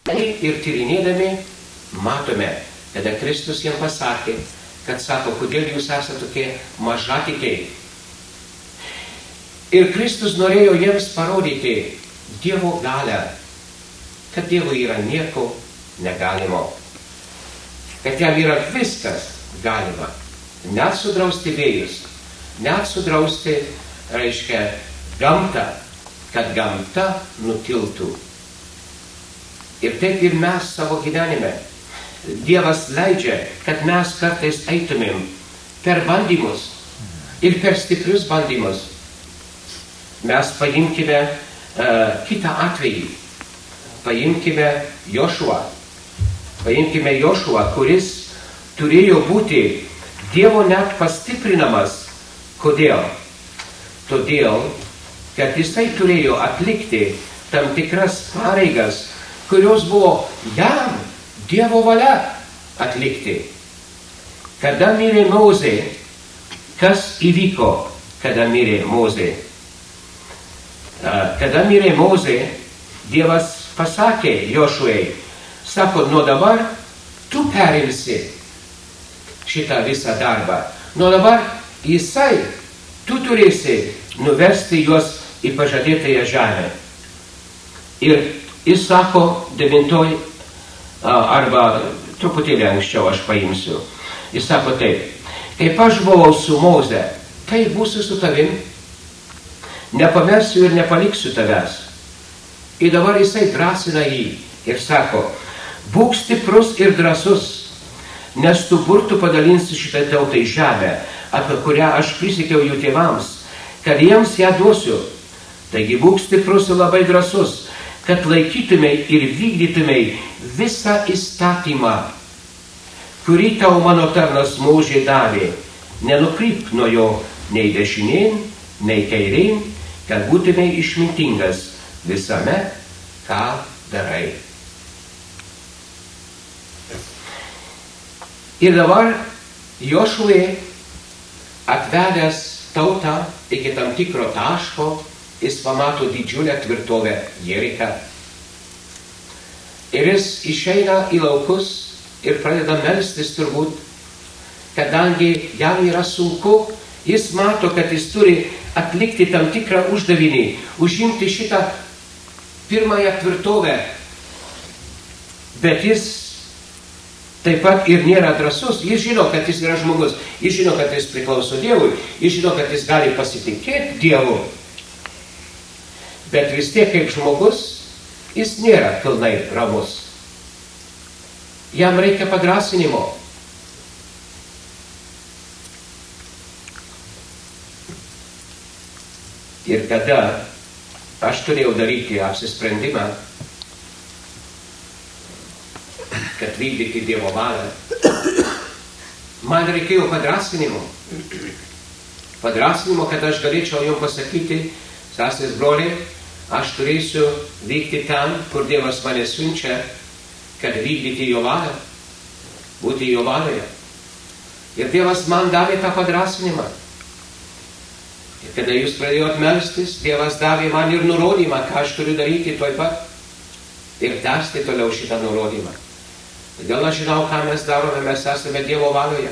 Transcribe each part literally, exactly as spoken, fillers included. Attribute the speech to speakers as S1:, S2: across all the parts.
S1: Ir tyrinėdami matome, kada Kristus jiems pasakė, kad sako, kodėl jūs esate tokie mažatikiai. Ir Kristus norėjo jiems parodyti Dievo galią, kad Dievui yra nieko negalimo, kad jam yra viskas galima, net sudrausti vėjus, net sudrausti, reiškia, gamtą, kad gamta nutiltų. Ir taip ir mes savo gyvenime. Dievas leidžia, kad mes kartais eitumėm per bandymus ir per stiprius bandymus. Mes paimkime uh, kitą atvejį. Paimkime Jošuą. Paimkime Jošuą, kuris turėjo būti Dievo net pastiprinamas. Kodėl? Todėl, kad jisai turėjo atlikti tam tikras pareigas, kurios buvo jam Dievo valia atlikti. Kada mirė Mozė, kas įvyko, kada mirė Mozė? Kada mirė Mozė, Dievas pasakė Jošuai, sako, nuo dabar tu perimsi šitą visą darbą. Nuo dabar jisai, tu turėsi nuvesti juos į pažadėtąją žemę. Ir jis sako, devintoj, arba truputėlį anksčiau aš paimsiu. Jis sako taip, kaip aš buvau su Moze, tai būsiu su tavim, nepamersiu ir nepaliksiu tavęs. Ir dabar jisai drąsina jį ir sako, būk stiprus ir drąsus, nes tu burtų padalinsi šitą tautą į žemę, apie kurią aš prisiekiau jų tėvams, kad jiems ją duosiu. Taigi būk stiprus ir labai drąsus, kad laikytumei ir vykdytumei visą įstatymą, kurį tau mano tarnas Mozė davė. Nenukrypk nuo jo nei dešinėn, nei kairėn, kad būtumei išmintingas visame, ką darai. Ir dabar Jošuė atvedęs tautą iki tam tikro taško, jis pamato didžiulę tvirtovę Jeriką. Ir jis išeina į laukus ir pradeda melstis turbūt, kadangi jam yra sunku, jis mato, kad jis turi atlikti tam tikrą uždavinį, užimti šitą pirmąją tvirtovę. Bet jis taip pat ir nėra drąsus. Jis žino, kad jis yra žmogus, jis žino, kad jis priklauso Dievui, jis žino, kad jis gali pasitikėti Dievu. Bet vis tiek kaip žmogus, jis nėra pilnai ramus. Jam reikia padrąsinimo. Ir kada aš turėjau daryti apsisprendimą, kad vykdyti Dievo valią, man reikėjo padrąsinimo. Padrąsinimo, kad aš galėčiau jums pasakyti, sesės broliai, aš turėsiu vykti ten, kur Dievas mane siunčia, kad vykdyti jo valią, būti jo valioje. Ir Dievas man davė tą padrąsinimą. Ir kada jūs pradėjot melstis, Dievas davė man ir nurodymą, ką aš turiu daryti tuoj pat. Ir tęsti toliau šitą nurodymą. Todėl aš žinau, ką mes darome, mes esame Dievo valioje.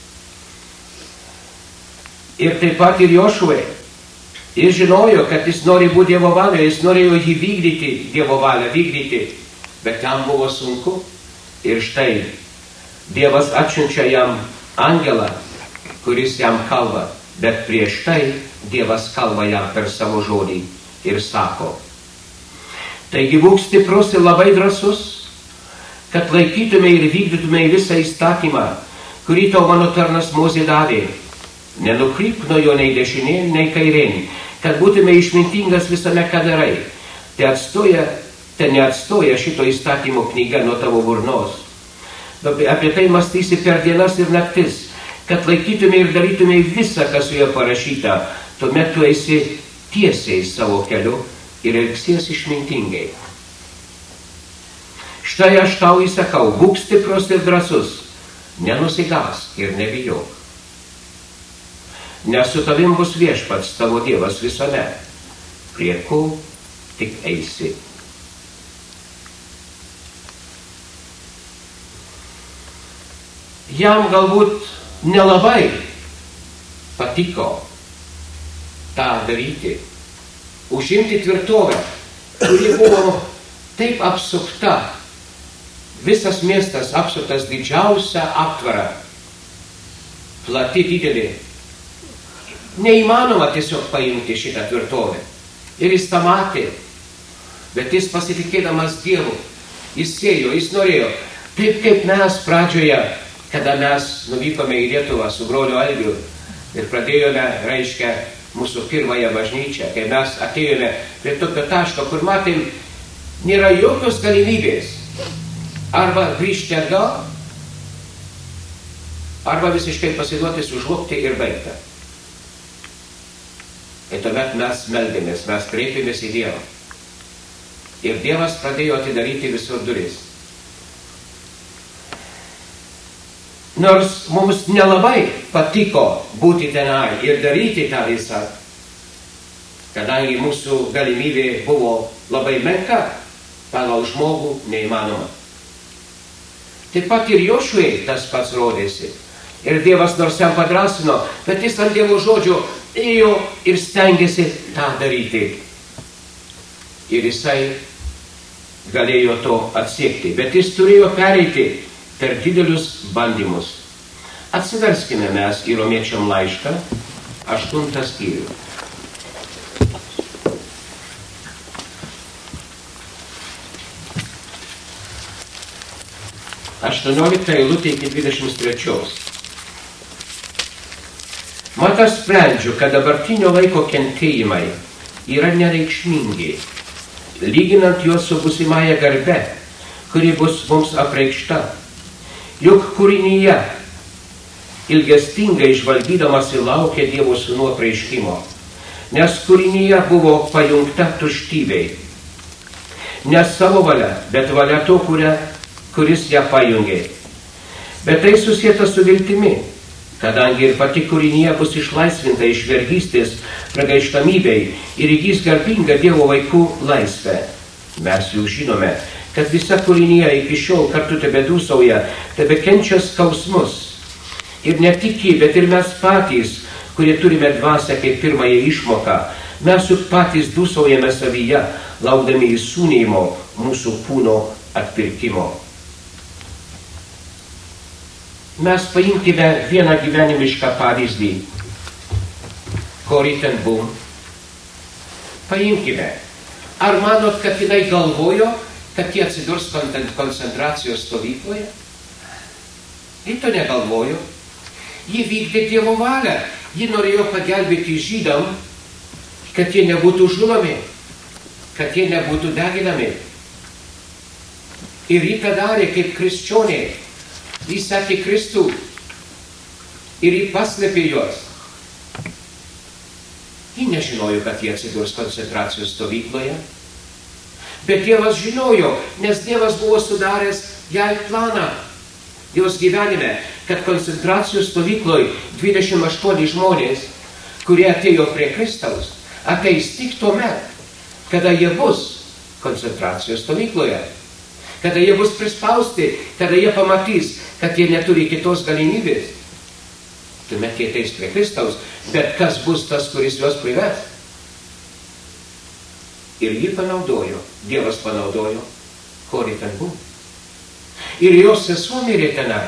S1: Ir taip pat ir Jošuė. Jis žinojo, kad jis nori būti Dievo valioje, jis norėjo jį vykdyti, Dievo valią vykdyti. Bet jam buvo sunku. Ir štai Dievas atsiunčia jam angelą, kuris jam kalba. Bet prieš tai Dievas kalba jam per savo žodį ir sako, taigi būk stiprus ir labai drąsus, kad laikytumei ir vykdytumei visą įstatymą, kurį tau mano tarnas Mozė davė. Nenukrypk nuo jo nei dešinėn, nei kairėn, kad būtumei išmintingas visame, ką darai. Te atstoja, te neatstoja šito įstatymo knyga nuo tavo burnos. Apie tai mąstysi per dienas ir naktis, kad laikytumei ir darytumei visą, kas su juo parašyta. Tuomet tu esi tiesiai savo keliu ir elgsies išmintingai. Štai aš tau įsakau, būk stiprus ir drąsus, nenusigask ir nebijok. Nes su tavim bus viešpats tavo Dievas visame, prie ko tik eisi. jam galbūt nelabai patiko tą daryti. Užimti tvirtovę, kuri buvo taip apsupta, visas miestas apsuptas didžiausia aptvara, plati didelė. Neįmanoma tiesiog paimti šitą tvirtovę. Ir jis tą matė, bet jis pasitikėdamas Dievu, jis sėjo, jis norėjo. Taip kaip mes pradžioje, kada mes nuvykome į Lietuvą su broliu Algiu ir pradėjome, reiškia, mūsų pirmąją bažnyčią, kai mes atėjome prie tokio taško, kur matėm, nėra jokios galimybės arba grįžti atgal, arba visiškai pasiduoti, sužlugti ir baigta. Ir tuomet mes meldėmės, mes kreipėmės į Dievą. Ir Dievas pradėjo atidaryti visur duris. Nors mums nelabai patiko būti tenai ir daryti tą visą, kadangi mūsų galimybė buvo labai menka, pagal žmogų neįmanoma. Taip pat ir Jošuai tas pats rodėsi. Ir Dievas nors jam padrasino, bet jis ant Dievo žodžio ėjo ir stengėsi tą daryti. Ir jisai galėjo to atsiekti, bet jis turėjo pereiti per didelius bandymus. Atsiverskime mes į Romiečiam laišką, aštuntą skyrių. aštuoniolikta eilutė iki dvidešimt trečios. Mat aš sprendžiu, kad dabartinio laiko kentėjimai yra nereikšmingi, lyginant juos su būsimąja garbe, kuri bus mums apreikšta. Juk kūrinyje ilgestingai žvalgydamasi laukia Dievo sūnų apreiškimo, nes kūrinyje buvo pajungta tuštybei. Ne savo valia, bet valia to, kuria, kuris ją pajungė. Bet tai susieta su viltimi, kadangi ir pati kūrinyje bus išlaisvinta iš vergystės pragaištamybei ir įgys garbingą Dievo vaikų laisvę. Mes jau žinome, kad visa kūrinyje iki šiol kartu tebedūsauja, tebekenčia skausmus. Ir ne tik ji, bet ir mes patys, kurie turime dvasią kaip pirmąją išmoką, mes juk patys dūsaujame savyje, laukdami įsūnijimo mūsų kūno atpirkimo. Mes paimkime vieną gyvenimišką pavyzdį. Corrie ten Boom. Paimkime. Ar manot, kad jinai galvojo, kad jie atsidurs koncentracijos stovykloje? Ji to negalvojo. Ji vykdė Dievo valią. Ji norėjo pagelbėti žydam, kad jie nebūtų žudomi, kad jie nebūtų deginami. Ir ji tą darė kaip krikščionė. Jis sekė Kristų ir jį paslėpė juos. Ji nežinojo, kad jie atsidurs koncentracijos stovykloje. Bet Dievas žinojo, nes Dievas buvo sudaręs jai planą jos gyvenime, kad koncentracijos stovykloje dvidešimt aštuoni žmonės, kurie atėjo prie Kristaus, ateis tik tuomet, kada jie bus koncentracijos stovykloje. Kada jie bus prispausti, kada jie pamatys, kad jie neturi kitos galimybės. Tuomet jie ateis prie Kristaus, bet kas bus tas, kuris juos prives? Ir jį panaudojo, Dievas panaudojo Corrie ten Boom. Ir jos sesuo mirė tenai.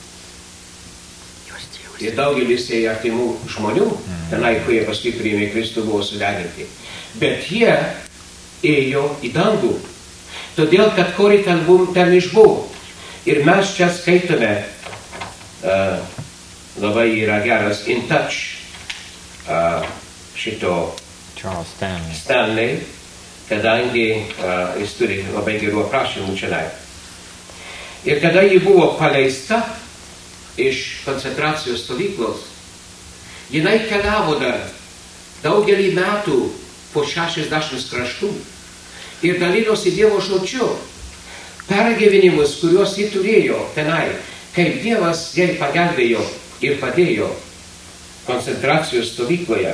S1: Ir daugelis jai artimų žmonių tenai, kurie paskui priėmė Kristų, buvo sudeginti. Bet jie ėjo į dangų. Todėl, kad Corrie ten Boom ten išbuvo. Ir mes čia skaitome, uh, labai yra geras In Touch uh, šito
S2: Charles Stanley,
S1: Stanley kadangi uh, jis turi labai gerų aprašymų čionai. Ir kada ji buvo paleista iš koncentracijos stovyklos, jinai keliavo dar daugelį metų po šešiasdešimt kraštų. Ir dalinosi Dievo žodžiu, pergyvenimus, kuriuos ji turėjo tenai, kaip Dievas jai pagelbėjo ir padėjo koncentracijos stovykloje.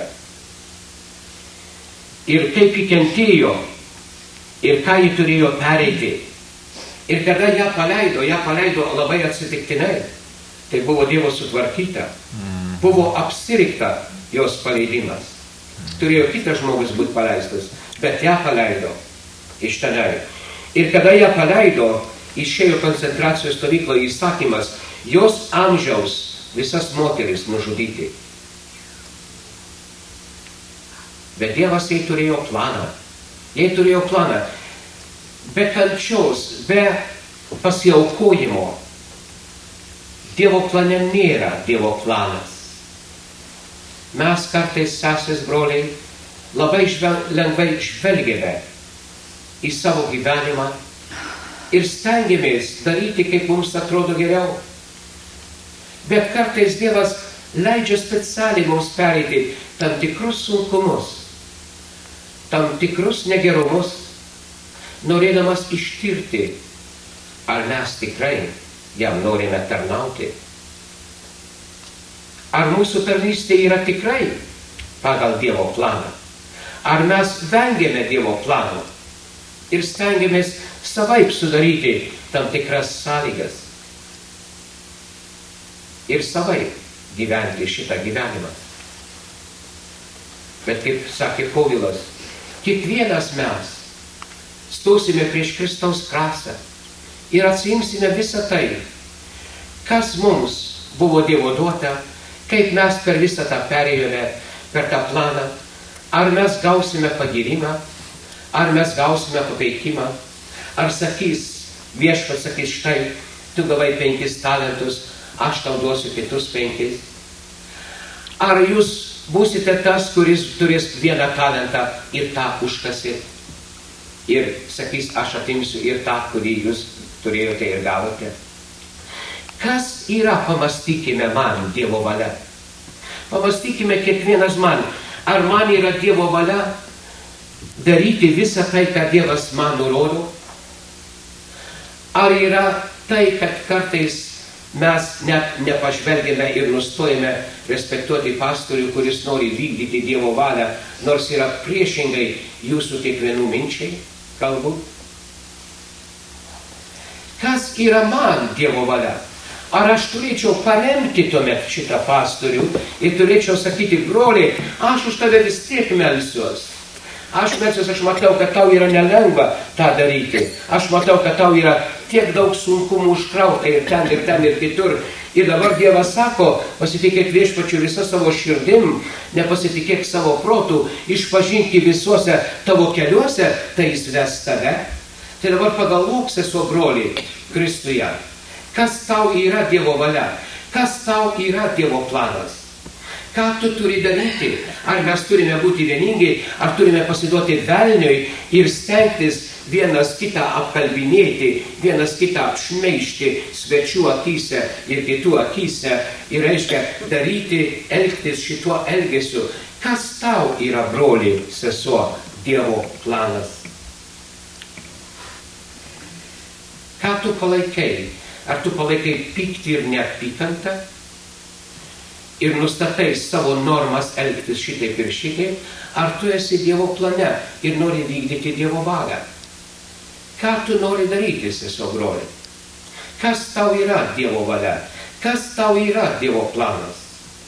S1: Ir kaip ji kentėjo, ir ką ji turėjo pereiti. Ir kada ją paleido, ją paleido labai atsitiktinai. Tai buvo Dievo sutvarkyta. Buvo apsirikta jos paleidimas. Turėjo kitas žmogus būti paleistas, bet ją paleido iš tenai. Ir kada ją paleido, išėjo koncentracijos stovykloje įsakymas, jos amžiaus visas moteris nužudyti. Bet Dievas jai turėjo planą. Jai turėjo planą. Be kančios, be pasiaukojimo. Dievo plane nėra Dievo planas. Mes kartais, sesės, broliai, labai žvel, lengvai žvelgėme į savo gyvenimą ir stengiamės daryti, kaip mums atrodo geriau. Bet kartais Dievas leidžia specialiai mums pereiti tam tikrus sunkumus, tam tikrus negerumus, norėdamas ištirti, ar mes tikrai jam norime tarnauti. Ar mūsų tarnystė yra tikrai pagal Dievo planą? Ar mes vengiame Dievo plano ir stengiamės savaip sudaryti tam tikras sąlygas ir savaip gyventi šitą gyvenimą? Bet kaip sakė Povilas, kiekvienas mes stosime prieš Kristaus krasą ir atsiimsime visą tai, kas mums buvo Dievo duota, kaip mes per visą tą perėjome, per tą planą, ar mes gausime pagyrimą, ar mes gausime papeikimą, ar sakys, viešpats sakys, štai, tu gavai penkis talentus, aš tau duosiu kitus penkis. Ar jūs būsite tas, kuris turės vieną talentą ir tą užkasi ir sakys, aš atimsiu ir tą, kurį jūs turėjote ir gavote. Kas yra, pamastykime man, Dievo valia? Pamastykime kiekvienas man, ar man yra Dievo valia daryti visą tai, ką Dievas man nurodo? Ar yra tai, kad kartais mes net nepažvelgėme ir nustojame respektuoti pastorių, kuris nori vykdyti Dievo valią, nors yra priešingai jūsų kiekvienų minčiai, galbūt? Kas yra man Dievo valia? Ar aš turėčiau paremti tuomet šitą pastorių ir turėčiau sakyti, broliai, aš už tave vis tiek melsiuos. Aš melsiuos, aš matau, kad tau yra nelengva tą daryti. Aš matau, kad tau yra tiek daug sunkumų užkrauta ir ten, ir ten, ir kitur. Ir dabar Dievas sako, pasitikėk viešpačiu visą savo širdim, nepasitikėk savo protų, išpažinki visuose tavo keliuose, tai jis ves tave. Tai dabar pagalvok, sesuo broliai, Kristuje. Kas tau yra Dievo valia? Kas tau yra Dievo planas? Ką tu turi daryti? Ar mes turime būti vieningi, ar turime pasiduoti velniui ir stengtis vienas kitą apkalbinėti, vienas kitą apšmeižti svečių akyse ir kitų akyse ir reiškia daryti, elgtis šituo elgesiu. Kas tau yra, broli, sesuo, Dievo planas? Ką tu palaikai? Ar tu palaikai pyktį ir neapykantą ir nustatai savo normas elgtis šitaip ir šitaip, ar tu esi Dievo plane ir nori vykdyti Dievo valią? Ką tu nori daryti, sesuo broli? Kas tau yra Dievo valia? Kas tau yra Dievo planas?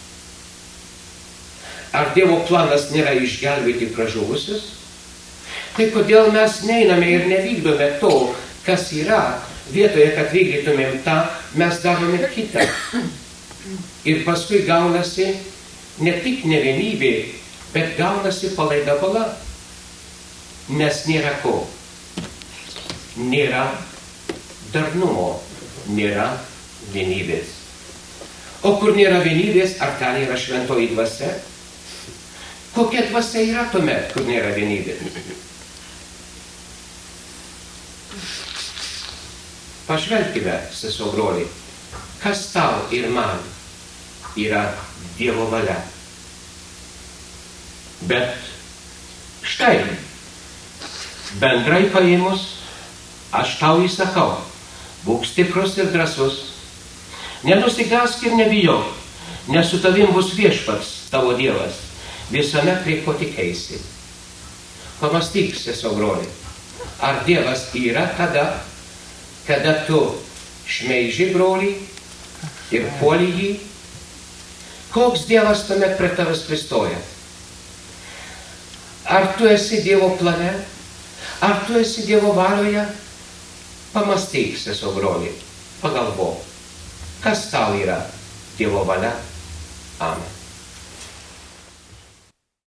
S1: Ar Dievo planas nėra išgelbėti pražuvusius? Tai kodėl mes neiname ir nevykdome to, kas yra? Vietoje, kad vykdytumėm tą, mes darome kitą. Ir paskui gaunasi ne tik nevienybė, bet gaunasi palaida bala. Nes nėra ko. Nėra darnumo, nėra vienybės. O kur nėra vienybės, ar ten yra šventoji dvasia? Kokia dvasia yra tuomet, kur nėra vienybės? Pažvelkime, sesuo broliai, kas tau ir man yra Dievo valia. Bet štai, bendrai paėmus, aš tau įsakau, būk stiprus ir drąsus, nenusigąsk ir nebijok, nes su tavim bus viešpats, tavo Dievas, visame prie ko tikėsi. Pamąstyk, sesuo broliai, ar Dievas yra tada, kada tu šmeiži brolį, ir puoli jį, koks Dievas tuomet prie tavęs pristoja? Ar tu esi Dievo plane? Ar tu esi Dievo valioje? Pamąstyk, sesuo broli, pagalvok, kas tau yra Dievo valia. Amen.